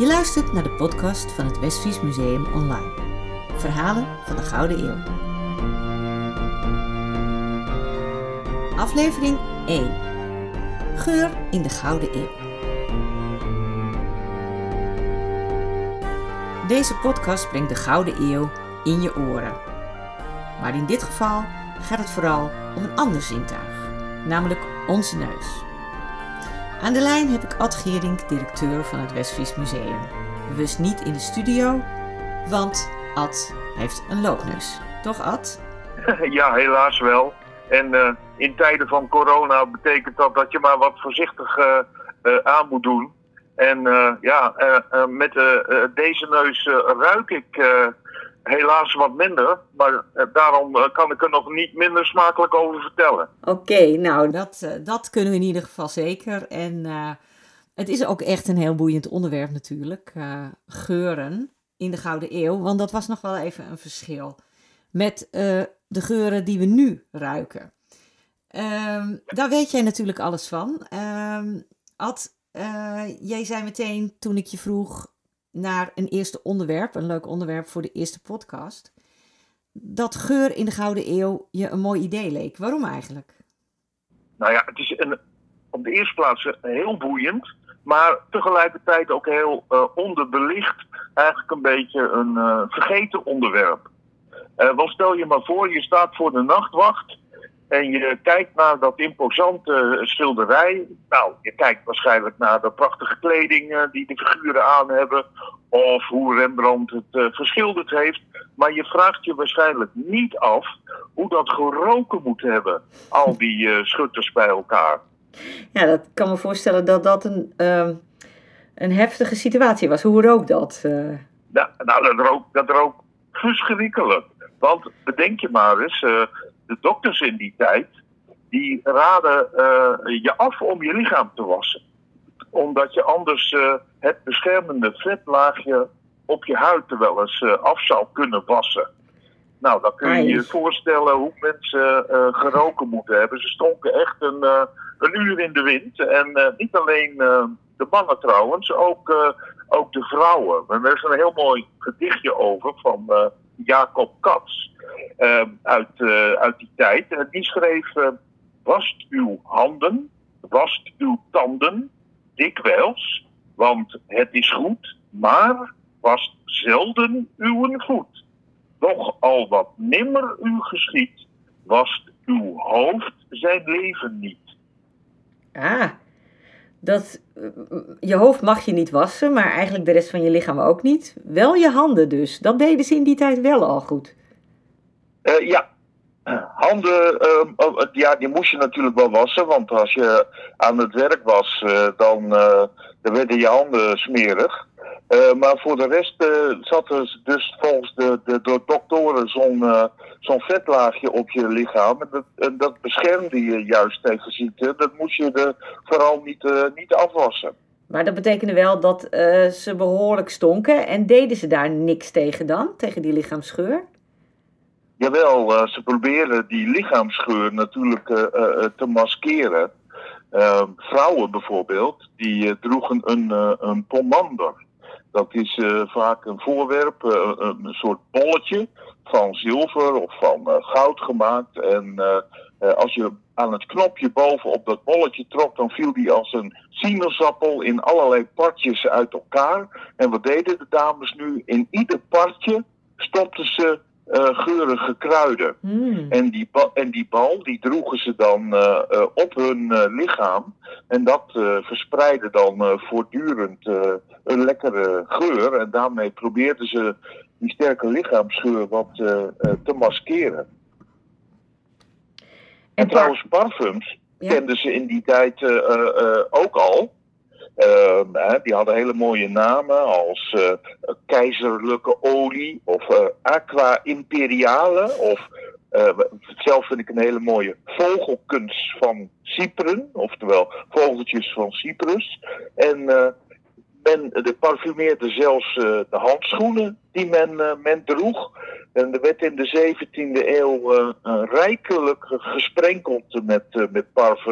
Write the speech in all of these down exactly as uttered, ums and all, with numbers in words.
Je luistert naar de podcast van het Westfries Museum Online. Verhalen van de Gouden Eeuw. Aflevering één. Geur in de Gouden Eeuw. Deze podcast brengt de Gouden Eeuw in je oren. Maar in dit geval gaat het vooral om een ander zintuig, namelijk onze neus. Aan de lijn heb ik Ad Geerink, directeur van het Westfries Museum. Bewust niet in de studio, want Ad heeft een loopneus. Toch, Ad? Ja, helaas wel. En uh, in tijden van corona betekent dat dat je maar wat voorzichtig uh, uh, aan moet doen. En uh, ja, uh, uh, met uh, uh, deze neus uh, ruik ik uh, helaas wat minder. Maar uh, daarom uh, kan ik er nog niet minder smakelijk over vertellen. Oké, okay, nou dat, uh, dat kunnen we in ieder geval zeker. En uh, het is ook echt een heel boeiend onderwerp natuurlijk. Uh, geuren in de Gouden Eeuw. Want dat was nog wel even een verschil met uh, de geuren die we nu ruiken. Uh, daar weet jij natuurlijk alles van. Uh, Ad, uh, jij zei meteen toen ik je vroeg naar een eerste onderwerp, een leuk onderwerp voor de eerste podcast, dat geur in de Gouden Eeuw je een mooi idee leek. Waarom eigenlijk? Nou ja, het is een, op de eerste plaats heel boeiend, maar tegelijkertijd ook heel uh, onderbelicht. Eigenlijk een beetje een uh, vergeten onderwerp. Uh, want stel je maar voor, je staat voor de nachtwacht en je kijkt naar dat imposante schilderij. Nou, je kijkt waarschijnlijk naar de prachtige kleding uh, die de figuren aan hebben. Of hoe Rembrandt het uh, geschilderd heeft. Maar je vraagt je waarschijnlijk niet af hoe dat geroken moet hebben. Al die uh, schutters bij elkaar. Ja, dat kan me voorstellen dat dat een, uh, een heftige situatie was. Hoe rook dat? Uh... Ja, nou, dat rook, dat rook verschrikkelijk. Want bedenk je maar eens, uh, de dokters in die tijd, die raden uh, je af om je lichaam te wassen. Omdat je anders uh, het beschermende vetlaagje op je huid er wel eens uh, af zou kunnen wassen. Nou, dan kun je je voorstellen hoe mensen uh, geroken moeten hebben. Ze stonken echt een, uh, een uur in de wind. En uh, niet alleen uh, de mannen trouwens, ook, uh, ook de vrouwen. Er is een heel mooi gedichtje over van uh, Jacob Cats uh, uit, uh, uit die tijd. En die schreef, uh, wast uw handen, wast uw tanden dikwijls, want het is goed, maar wast zelden uw voet. Doch al wat nimmer u geschiet, wast uw hoofd zijn leven niet. Ah, dat, je hoofd mag je niet wassen, maar eigenlijk de rest van je lichaam ook niet. Wel je handen dus. Dat deden ze in die tijd wel al goed. Uh, ja, handen, uh, ja, die moest je natuurlijk wel wassen, want als je aan het werk was, uh, dan, uh, dan werden je handen smerig. Uh, maar voor de rest uh, zat er dus volgens de, de, de doktoren zo'n, uh, zo'n vetlaagje op je lichaam. En dat, en dat beschermde je juist tegen ziekte. Dat moest je er vooral niet, uh, niet afwassen. Maar dat betekende wel dat uh, ze behoorlijk stonken. En deden ze daar niks tegen dan? Tegen die lichaamsgeur? Jawel, uh, ze proberen die lichaamsgeur natuurlijk uh, uh, te maskeren. Uh, vrouwen bijvoorbeeld, die uh, droegen een, uh, een pomander. Dat is uh, vaak een voorwerp, uh, een soort bolletje van zilver of van uh, goud gemaakt. En uh, uh, als je aan het knopje bovenop dat bolletje trok, dan viel die als een sinaasappel in allerlei partjes uit elkaar. En wat deden de dames nu? In ieder partje stopten ze uh, geurige kruiden. Mm. En, die ba- en die bal, die droegen ze dan uh, uh, op hun uh, lichaam. En dat uh, verspreidde dan uh, voortdurend uh, een lekkere geur. En daarmee probeerden ze die sterke lichaamsgeur wat uh, uh, te maskeren. En, en trouwens, parfums ja. kenden ze in die tijd uh, uh, ook al. Uh, die hadden hele mooie namen als uh, keizerlijke olie of uh, aqua imperiale. Of uh, zelf vind ik een hele mooie vogelkunst van Cypren, oftewel vogeltjes van Cyprus. En uh, men de parfumeerde zelfs uh, de handschoenen die men, uh, men droeg. En er werd in de zeventiende eeuw uh, uh, rijkelijk gesprenkeld met, uh, met parfums.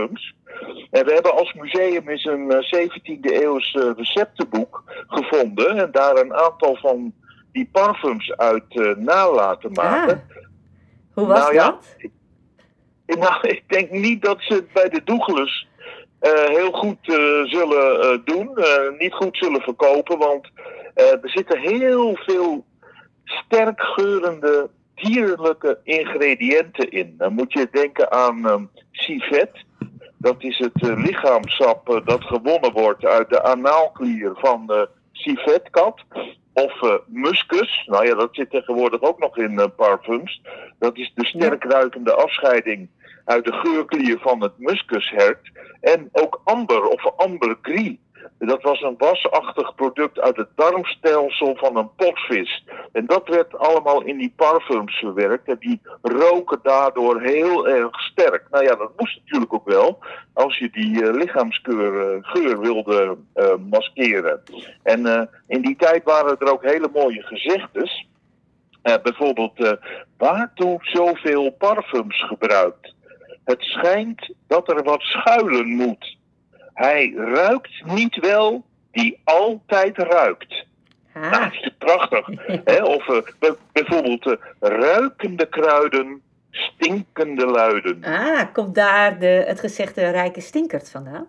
En we hebben als museum eens een zeventiende eeuws receptenboek gevonden. En daar een aantal van die parfums uit uh, na laten maken. Ah, hoe was nou, dat? Ja, ik, nou, ik denk niet dat ze het bij de Douglas uh, heel goed uh, zullen uh, doen. Uh, niet goed zullen verkopen. Want uh, er zitten heel veel sterk geurende dierlijke ingrediënten in. Dan moet je denken aan um, civet. Dat is het uh, lichaamssap uh, dat gewonnen wordt uit de anaalklier van de civetkat. Of uh, muskus. Nou ja, dat zit tegenwoordig ook nog in uh, parfums. Dat is de sterk ruikende afscheiding uit de geurklier van het muskushert. En ook amber of ambergris. Dat was een wasachtig product uit het darmstelsel van een potvis. En dat werd allemaal in die parfums verwerkt. En die roken daardoor heel erg sterk. Nou ja, dat moest natuurlijk ook wel. Als je die uh, lichaamsgeur uh, geur wilde uh, maskeren. En uh, in die tijd waren er ook hele mooie gezegdes. Uh, bijvoorbeeld, uh, waartoe zoveel parfums gebruikt? Het schijnt dat er wat schuilen moet. Hij ruikt niet wel, die altijd ruikt. Ah. Nou, dat is prachtig. Hè? Of uh, b- bijvoorbeeld uh, ruikende kruiden, stinkende luiden. Ah, komt daar de, het gezegde rijke stinkert vandaan?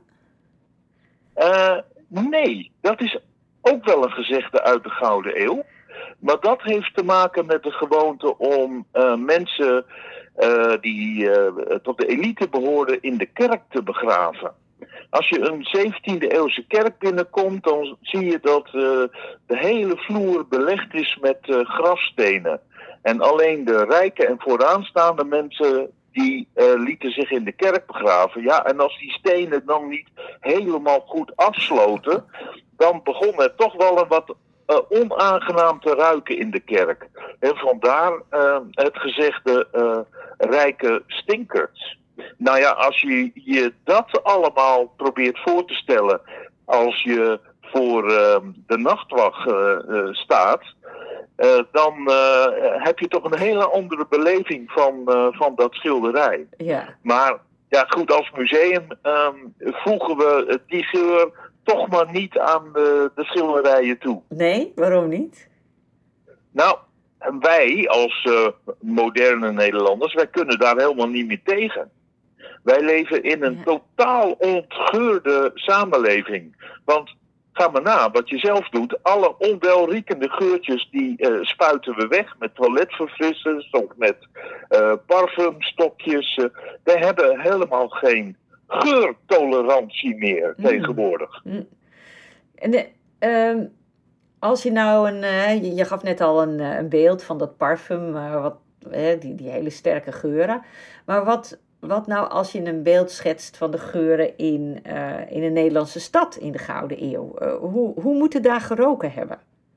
Uh, nee, dat is ook wel een gezegde uit de Gouden Eeuw. Maar dat heeft te maken met de gewoonte om uh, mensen uh, die uh, tot de elite behoorden in de kerk te begraven. Als je een zeventiende eeuwse kerk binnenkomt, dan zie je dat uh, de hele vloer belegd is met uh, grafstenen. En alleen de rijke en vooraanstaande mensen, die uh, lieten zich in de kerk begraven. Ja, en als die stenen dan niet helemaal goed afsloten, dan begon het toch wel een wat uh, onaangenaam te ruiken in de kerk. En vandaar uh, het gezegde uh, rijke stinkerts. Nou ja, als je je dat allemaal probeert voor te stellen als je voor uh, de nachtwacht uh, uh, staat, uh, dan uh, heb je toch een hele andere beleving van, uh, van dat schilderij. Ja. Maar ja, goed, als museum um, voegen we die geur toch maar niet aan de, de schilderijen toe. Nee, waarom niet? Nou, wij als uh, moderne Nederlanders, wij kunnen daar helemaal niet meer tegen. Wij leven in een ja. totaal ontgeurde samenleving. Want ga maar na wat je zelf doet. Alle onwelriekende geurtjes die uh, spuiten we weg met toiletverfrissers of met uh, parfumstokjes. Uh, wij hebben helemaal geen geurtolerantie meer mm. tegenwoordig. Mm. En de, uh, als je nou een... Uh, je, je gaf net al een, een beeld van dat parfum, uh, wat, uh, die, die hele sterke geuren. Maar wat... Wat nou als je een beeld schetst van de geuren in, uh, in een Nederlandse stad in de Gouden Eeuw? Uh, hoe, hoe moet het daar geroken hebben?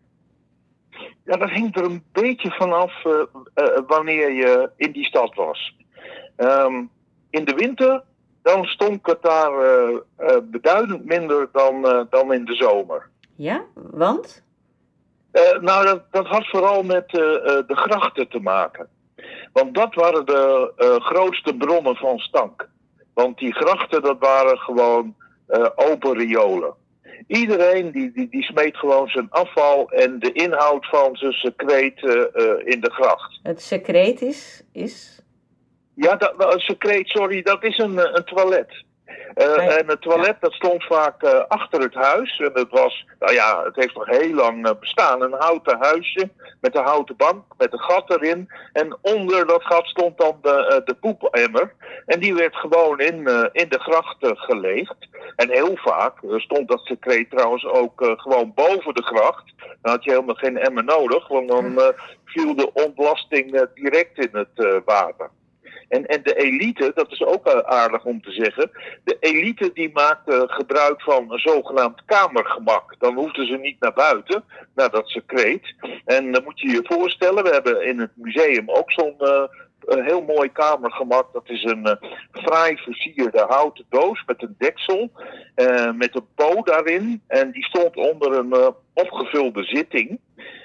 Ja, dat hangt er een beetje vanaf uh, uh, wanneer je in die stad was. Um, in de winter, dan stonk het daar uh, uh, beduidend minder dan, uh, dan in de zomer. Ja, want? Uh, nou, dat, dat had vooral met uh, uh, de grachten te maken. Want dat waren de uh, grootste bronnen van stank. Want die grachten, dat waren gewoon uh, open riolen. Iedereen die, die, die smeet gewoon zijn afval en de inhoud van zijn secreet uh, uh, in de gracht. Het secreet is? is... Ja, dat, een secreet, sorry, dat is een, een toilet. Uh, nee. En het toilet, ja. dat stond vaak uh, achter het huis. En het was, nou ja, het heeft nog heel lang uh, bestaan. Een houten huisje met een houten bank, met een gat erin. En onder dat gat stond dan de, uh, de poepemmer. En die werd gewoon in, uh, in de gracht uh, geleegd. En heel vaak uh, stond dat secreet trouwens ook uh, gewoon boven de gracht. Dan had je helemaal geen emmer nodig, want dan uh, viel de ontlasting uh, direct in het uh, water. En, en de elite, dat is ook aardig om te zeggen, de elite die maakte gebruik van een zogenaamd kamergemak. Dan hoefden ze niet naar buiten, naar dat secreet. En dan moet je je voorstellen, we hebben in het museum ook zo'n uh, een heel mooi kamergemak. Dat is een uh, fraai versierde houten doos met een deksel, uh, met een po daarin. En die stond onder een uh, opgevulde zitting.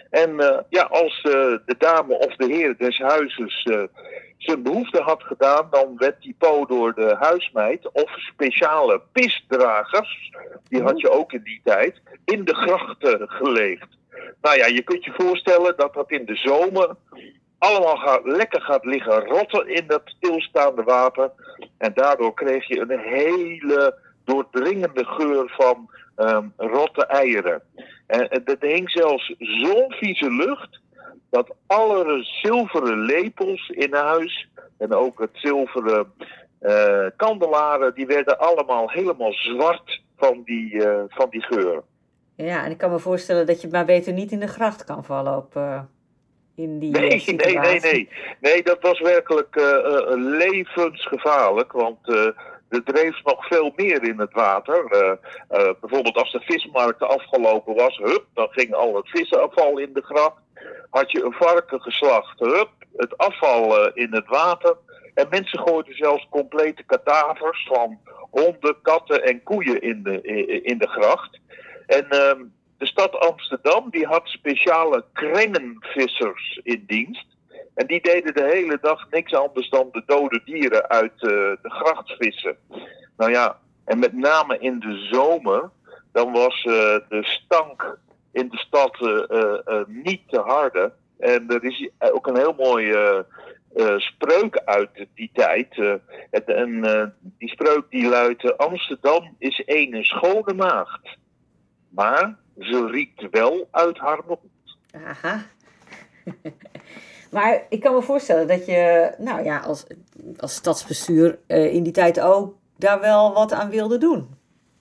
En uh, ja, als uh, de dame of de heer des huizes uh, zijn behoefte had gedaan, dan werd die po door de huismeid of speciale pisdragers, die had je ook in die tijd, in de grachten gelegd. Nou ja, je kunt je voorstellen dat dat in de zomer allemaal gaat, lekker gaat liggen rotten in dat stilstaande water. En daardoor kreeg je een hele doordringende geur van um, rotte eieren. En er hing zelfs zo'n vieze lucht dat alle zilveren lepels in huis en ook het zilveren uh, kandelaren, die werden allemaal helemaal zwart van die, uh, van die geur. Ja, en ik kan me voorstellen dat je maar beter niet in de gracht kan vallen op, uh, in die nee, situatie. Nee, nee, nee. Nee, dat was werkelijk uh, uh, levensgevaarlijk, want uh, er dreef nog veel meer in het water. Uh, uh, bijvoorbeeld als de vismarkt afgelopen was, hup, dan ging al het visafval in de gracht. Had je een varken geslacht, hup, het afval uh, in het water. En mensen gooiden zelfs complete kadavers van honden, katten en koeien in de, in, in de gracht. En uh, de stad Amsterdam die had speciale krengenvissers in dienst. En die deden de hele dag niks anders dan de dode dieren uit uh, de gracht vissen. Nou ja, en met name in de zomer, dan was uh, de stank in de stad uh, uh, uh, niet te harde. En er is ook een heel mooi uh, uh, spreuk uit die tijd. Uh, en uh, die spreuk die luidt: Amsterdam is ene schone maagd, maar ze riekt wel uit haar mond. Aha. Maar ik kan me voorstellen dat je, nou ja, als, als stadsbestuur uh, in die tijd ook daar wel wat aan wilde doen.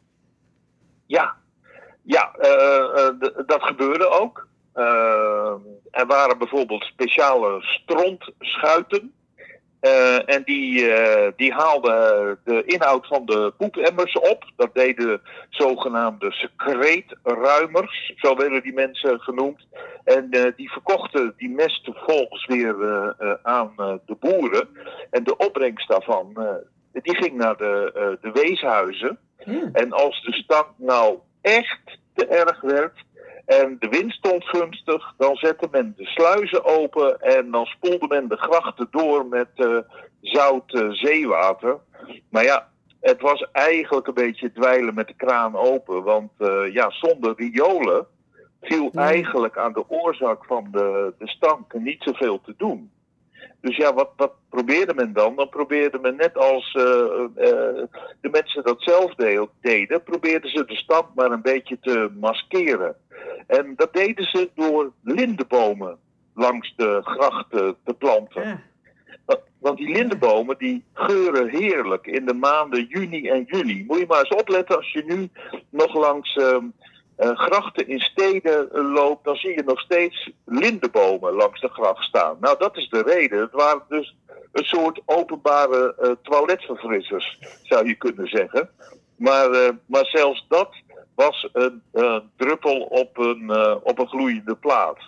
Ja, ja uh, uh, d- dat gebeurde ook. Uh, er waren bijvoorbeeld speciale strontschuiten. Uh, en die, uh, die haalden de inhoud van de poepemmers op. Dat deden zogenaamde secreetruimers, zo werden die mensen genoemd. En uh, die verkochten die mest vervolgens weer uh, uh, aan uh, de boeren. En de opbrengst daarvan, uh, die ging naar de, uh, de weeshuizen. Hmm. En als de stank nou echt te erg werd en de wind stond gunstig, dan zette men de sluizen open en dan spoelde men de grachten door met uh, zout uh, zeewater. Maar ja, het was eigenlijk een beetje dweilen met de kraan open, want uh, ja, zonder riolen viel ja. eigenlijk aan de oorzaak van de, de stank niet zoveel te doen. Dus ja, wat, wat probeerde men dan? Dan probeerde men net als uh, uh, de mensen dat zelf de- deden, probeerden ze de stank maar een beetje te maskeren. En dat deden ze door lindenbomen langs de grachten te planten. Ja. Want die lindenbomen die geuren heerlijk in de maanden juni en juli. Moet je maar eens opletten als je nu nog langs uh, uh, grachten in steden uh, loopt, dan zie je nog steeds lindenbomen langs de gracht staan. Nou, dat is de reden. Het waren dus een soort openbare uh, toiletverfrissers, zou je kunnen zeggen. Maar, uh, maar zelfs dat was een uh, druppel op een, uh, op een gloeiende plaat.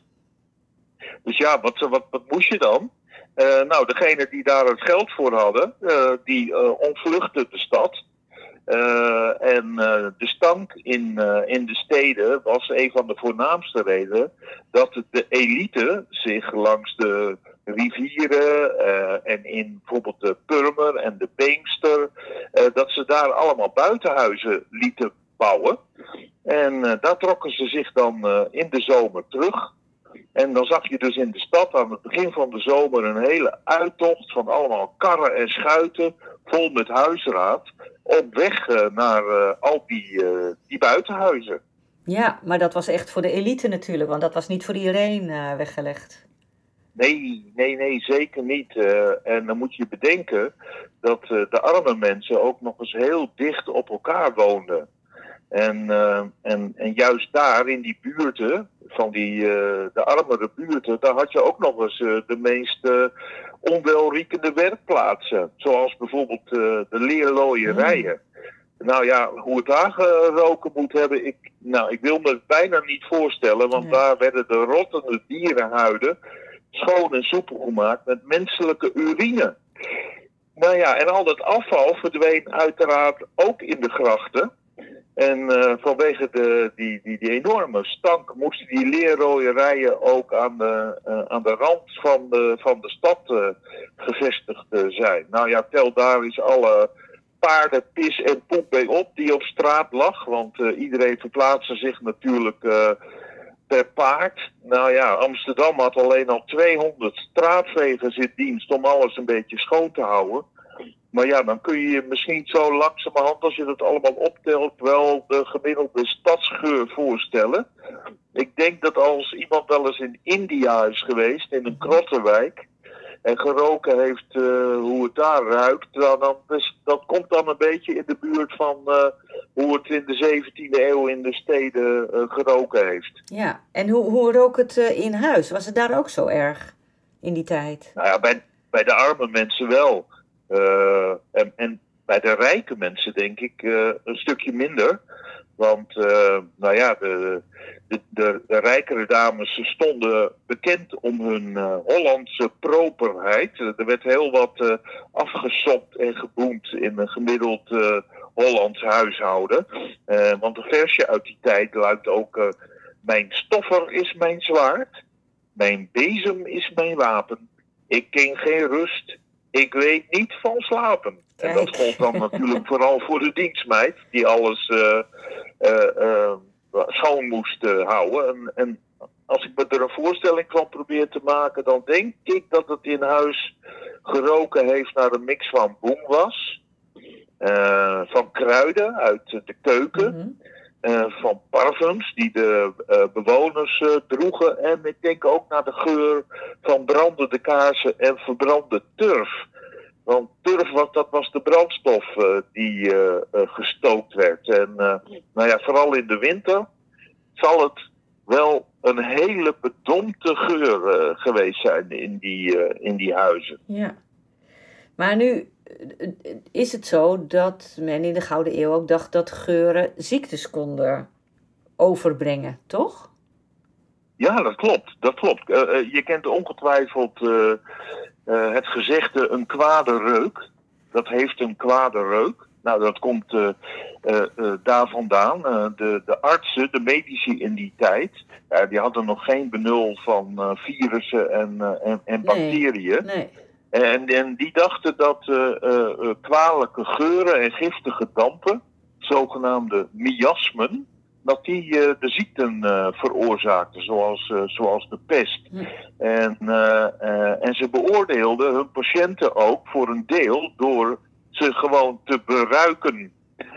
Dus ja, wat, wat, wat moest je dan? Uh, nou, degene die daar het geld voor hadden, uh, die uh, ontvluchtten de stad. Uh, en uh, de stank in, uh, in de steden was een van de voornaamste redenen dat de elite zich langs de rivieren uh, en in bijvoorbeeld de Purmer en de Beemster, uh, dat ze daar allemaal buitenhuizen lieten bouwen. En uh, daar trokken ze zich dan uh, in de zomer terug. En dan zag je dus in de stad aan het begin van de zomer een hele uittocht van allemaal karren en schuiten vol met huisraad op weg uh, naar uh, al die, uh, die buitenhuizen. Ja, maar dat was echt voor de elite natuurlijk, want dat was niet voor iedereen uh, weggelegd. Nee, nee, nee, zeker niet. Uh, en dan moet je bedenken dat uh, de arme mensen ook nog eens heel dicht op elkaar woonden. En, uh, en, en juist daar in die buurten, van die, uh, de armere buurten, daar had je ook nog eens uh, de meest uh, onwelriekende werkplaatsen. Zoals bijvoorbeeld uh, de leerlooierijen. Mm. Nou ja, hoe het daar geroken moet hebben, ik, nou, ik wil me het bijna niet voorstellen, want nee. Daar werden de rottende dierenhuiden schoon en soepel gemaakt met menselijke urine. Nou ja, en al dat afval verdween uiteraard ook in de grachten. En uh, vanwege de, die, die, die enorme stank moesten die leerrooierijen ook aan de, uh, aan de rand van de, van de stad uh, gevestigd uh, zijn. Nou ja, tel daar eens alle paarden, pis en poep bij op die op straat lag. Want uh, iedereen verplaatste zich natuurlijk uh, per paard. Nou ja, Amsterdam had alleen al tweehonderd straatvegers in dienst om alles een beetje schoon te houden. Maar ja, dan kun je je misschien zo langzamerhand, als je dat allemaal optelt, wel de gemiddelde stadsgeur voorstellen. Ik denk dat als iemand wel eens in India is geweest, in een krottenwijk, en geroken heeft uh, hoe het daar ruikt, dan, dan, dus, dat komt dan een beetje in de buurt van uh, hoe het in de zeventiende eeuw in de steden uh, geroken heeft. Ja, en hoe, hoe rook het uh, in huis? Was het daar ook zo erg in die tijd? Nou ja, bij, bij de arme mensen wel. Uh, en, en bij de rijke mensen denk ik uh, een stukje minder. Want uh, nou ja, de, de, de, de rijkere dames stonden bekend om hun uh, Hollandse properheid. Er werd heel wat uh, afgesopt en geboend in een gemiddeld uh, Hollands huishouden. Uh, want een versje uit die tijd luidt ook: uh, mijn stoffer is mijn zwaard, mijn bezem is mijn wapen. Ik ken geen rust, ik weet niet van slapen. Kijk. En dat gold dan natuurlijk vooral voor de dienstmeid, die alles uh, uh, uh, schoon moest uh, houden. En, en als ik me er een voorstelling van probeer te maken, dan denk ik dat het in huis geroken heeft naar een mix van boemwas, uh, van kruiden uit de keuken, mm-hmm. uh, van parfums die de uh, bewoners uh, droegen. En ik denk ook naar de geur van brandende kaarsen en verbrande turf. Want turf was, dat was de brandstof uh, die uh, uh, gestookt werd. En uh, nou ja, vooral in de winter zal het wel een hele bedompte geur uh, geweest zijn in die, uh, in die huizen. Ja, maar nu is het zo dat men in de Gouden Eeuw ook dacht dat geuren ziektes konden overbrengen, toch? Ja, dat klopt. Dat klopt. Uh, uh, je kent ongetwijfeld uh, uh, het gezegde een kwade reuk. Dat heeft een kwade reuk. Nou, dat komt uh, uh, uh, daar vandaan. Uh, de, de artsen, de medici in die tijd, uh, die hadden nog geen benul van uh, virussen en, uh, en, en bacteriën. Nee, nee. En, en die dachten dat uh, uh, uh, kwalijke geuren en giftige dampen, zogenaamde miasmen, dat die uh, de ziekten uh, veroorzaakten, zoals, uh, zoals de pest. Hm. En, uh, uh, en ze beoordeelden hun patiënten ook voor een deel door ze gewoon te beruiken.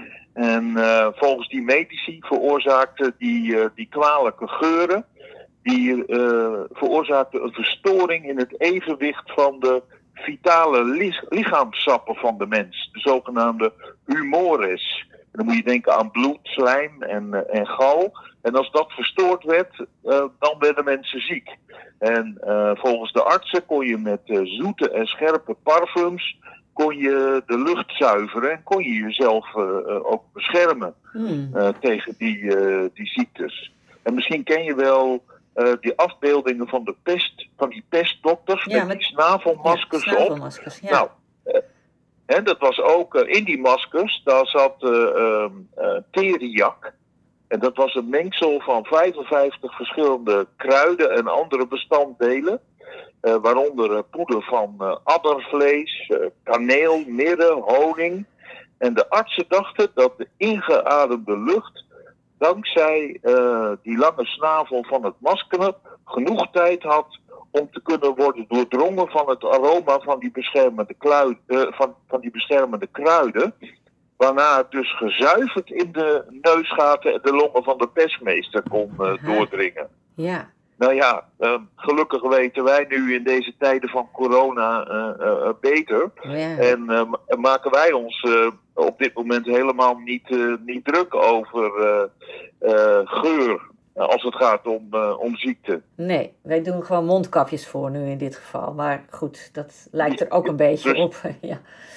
En uh, volgens die medici veroorzaakten die, uh, die kwalijke geuren, die uh, veroorzaakten een verstoring in het evenwicht van de vitale li- lichaamssappen van de mens, de zogenaamde humores. En dan moet je denken aan bloed, slijm en, uh, en gal. En als dat verstoord werd, uh, dan werden mensen ziek. En uh, volgens de artsen kon je met uh, zoete en scherpe parfums kon je de lucht zuiveren en kon je jezelf uh, uh, ook beschermen hmm. uh, tegen die, uh, die ziektes. En misschien ken je wel uh, die afbeeldingen van de pest, van die pestdokters ja, met, met die snavelmaskers, ja, snavelmaskers op. Ja. Nou, uh, en dat was ook uh, in die maskers, daar zat uh, uh, uh, teriak. En dat was een mengsel van vijfenvijftig verschillende kruiden en andere bestanddelen. Uh, waaronder uh, poeder van uh, addervlees, uh, kaneel, mirre, honing. En de artsen dachten dat de ingeademde lucht, dankzij uh, die lange snavel van het masker, genoeg tijd had om te kunnen worden doordrongen van het aroma van die beschermende, kluid, uh, van, van die beschermende kruiden. Waarna het dus gezuiverd in de neusgaten en de longen van de pestmeester kon uh, doordringen. Ja. Nou ja, uh, gelukkig weten wij nu in deze tijden van corona uh, uh, beter. Ja. En uh, maken wij ons uh, op dit moment helemaal niet, uh, niet druk over uh, uh, geur als het gaat om, uh, om ziekte. Nee, wij doen gewoon mondkapjes voor nu in dit geval. Maar goed, dat lijkt er ook een beetje dus, op. ja.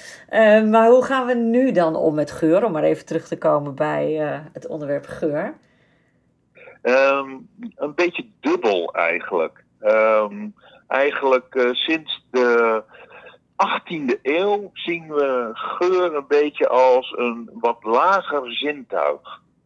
uh, maar hoe gaan we nu dan om met geur? Om maar even terug te komen bij uh, het onderwerp geur. Um, een beetje dubbel eigenlijk. Um, eigenlijk uh, sinds de achttiende eeuw zien we geur een beetje als een wat lager zintuig.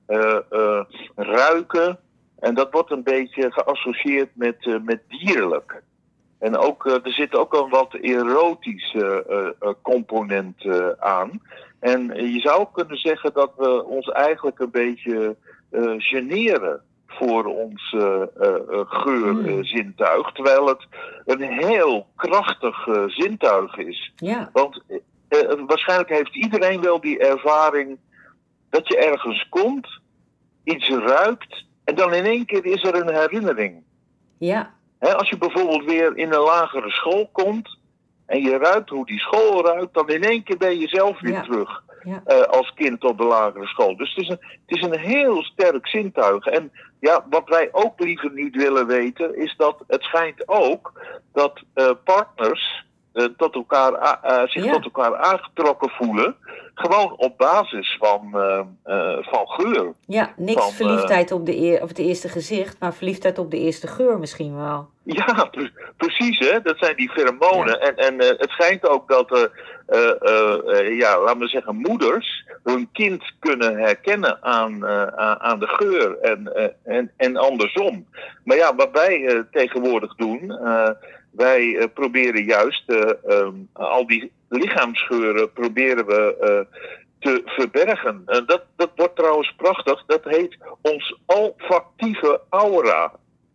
uh, uh, ruiken. En dat wordt een beetje geassocieerd met, uh, met dierlijk. En ook, uh, er zit ook een wat erotische uh, uh, component uh, aan. En uh, je zou kunnen zeggen dat we ons eigenlijk een beetje uh, generen voor ons uh, uh, geurzintuig. Uh, terwijl het een heel krachtig uh, zintuig is. Ja. Want uh, waarschijnlijk heeft iedereen wel die ervaring dat je ergens komt, iets ruikt en dan in één keer is er een herinnering. Ja. He, als je bijvoorbeeld weer in een lagere school komt en je ruikt hoe die school ruikt, dan in één keer ben je zelf weer ja. terug ja. uh, als kind op de lagere school. Dus het is, een, het is een heel sterk zintuig. En ja, wat wij ook liever niet willen weten, is dat het schijnt ook dat uh, partners uh, tot elkaar, uh, zich ja. tot elkaar aangetrokken voelen. Gewoon op basis van, uh, uh, van geur. Ja, niks van, verliefdheid op, de eer, op het eerste gezicht, maar verliefdheid op de eerste geur misschien wel. Ja, pre- precies hè. Dat zijn die pheromonen. Ja. En, en uh, het schijnt ook dat, uh, uh, uh, uh, ja, laten we zeggen, moeders hun kind kunnen herkennen aan, uh, aan de geur en, uh, en, en andersom. Maar ja, wat wij uh, tegenwoordig doen, uh, wij uh, proberen juist uh, um, al die lichaamsgeuren proberen we uh, te verbergen. Uh, dat, dat wordt trouwens prachtig. Dat heet ons olfactieve aura.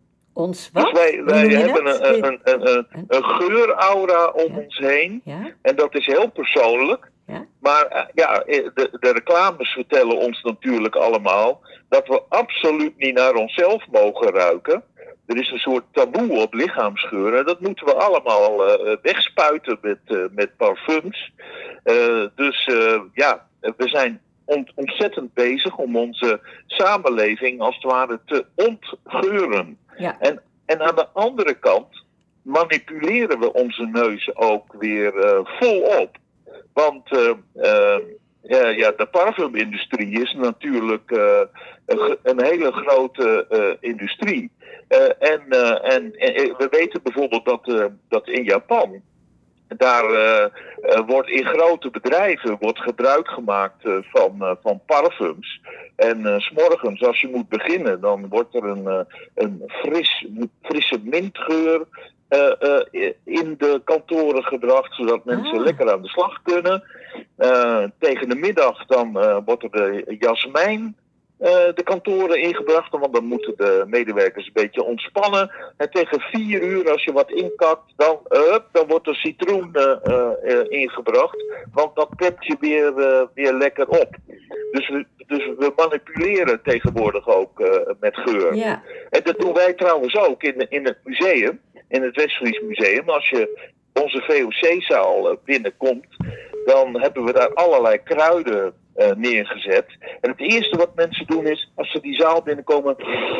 Ons wat? Dus wij, wij hebben een, een, een, een, een geuraura om ja. ons heen. Ja? En dat is heel persoonlijk. Ja? Maar uh, ja, de, de reclames vertellen ons natuurlijk allemaal dat we absoluut niet naar onszelf mogen ruiken. Er is een soort taboe op lichaamsgeur. En dat moeten we allemaal uh, wegspuiten met, uh, met parfums. Uh, dus uh, ja, we zijn ont- ontzettend bezig om onze samenleving als het ware te ontgeuren. Ja. En, en aan de andere kant manipuleren we onze neus ook weer uh, volop. Want uh, uh, ja, ja, de parfumindustrie is natuurlijk uh, een, een hele grote uh, industrie. Uh, en, uh, en, en we weten bijvoorbeeld dat, uh, dat in Japan, daar uh, uh, wordt in grote bedrijven wordt gebruik gemaakt uh, van, uh, van parfums. En uh, 's morgens als je moet beginnen, dan wordt er een, uh, een fris, frisse mintgeur uh, uh, in de kantoren gebracht, zodat mensen Ah. lekker aan de slag kunnen. Uh, tegen de middag dan uh, wordt er de jasmijn Uh, de kantoren ingebracht, want dan moeten de medewerkers een beetje ontspannen. En tegen vier uur, als je wat inkakt, dan, uh, dan wordt er citroen uh, uh, ingebracht. Want dat pept je weer, uh, weer lekker op. Dus we, dus we manipuleren tegenwoordig ook uh, met geur. Ja. En dat doen wij trouwens ook in, in het museum, in het Westfries Museum. Als je onze V O C-zaal binnenkomt, dan hebben we daar allerlei kruiden Uh, neergezet. En het eerste wat mensen doen is, als ze die zaal binnenkomen,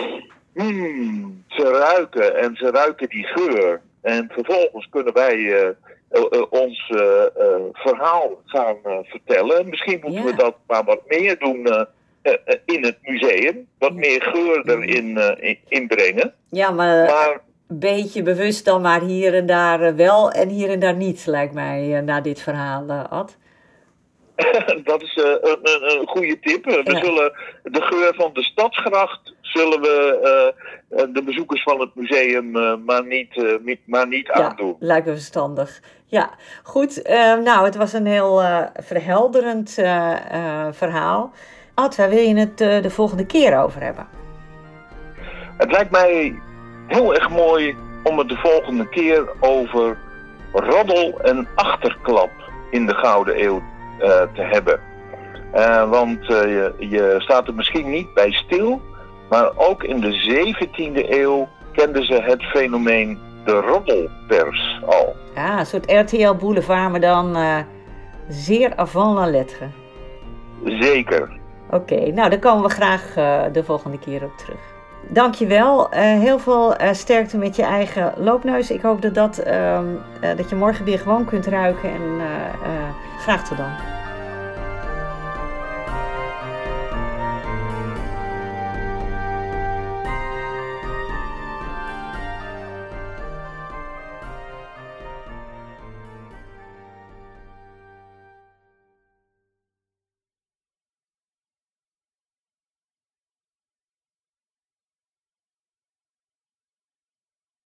hmm, ze ruiken en ze ruiken die geur. En vervolgens kunnen wij uh, uh, uh, ons uh, uh, verhaal gaan uh, vertellen. En misschien moeten Ja. we dat maar wat meer doen uh, uh, uh, in het museum. Wat meer geur erin uh, in, inbrengen. Ja, maar, Maar een beetje bewust dan maar hier en daar uh, wel en hier en daar niet, lijkt mij, uh, na dit verhaal, uh, Ad. dat is uh, een, een, een goede tip. We Ja. zullen de geur van de Stadsgracht zullen we uh, de bezoekers van het museum uh, maar niet, uh, niet, maar niet Ja, aandoen. lijkt me verstandig. Ja, goed. Uh, nou, het was een heel uh, verhelderend uh, uh, verhaal. Ad, waar wil je het uh, de volgende keer over hebben? Het lijkt mij heel erg mooi om het de volgende keer over roddel en achterklap in de Gouden Eeuw uh, te hebben. Uh, want uh, je, je staat er misschien niet bij stil, maar ook in de zeventiende eeuw kenden ze het fenomeen de roddelpers al. Ja, een soort R T L Boulevard, maar dan uh, zeer avant la lettre. Zeker. Oké, okay, nou daar komen we graag uh, de volgende keer op terug. Dankjewel. Uh, heel veel uh, sterkte met je eigen loopneus. Ik hoop dat, dat, uh, uh, dat je morgen weer gewoon kunt ruiken. En uh, uh, graag tot dan.